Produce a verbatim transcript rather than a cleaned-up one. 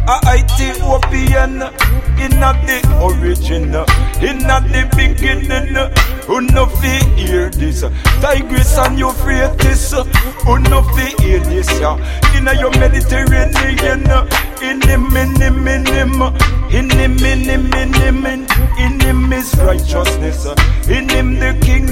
a Ethiopian, in the origin, in the beginning. Who no fi hear this? Tigress and Euphrates. Who no fi hear this? In your Mediterranean, in him, in him, in him, in him, in him, in him, in him is righteousness. In him the King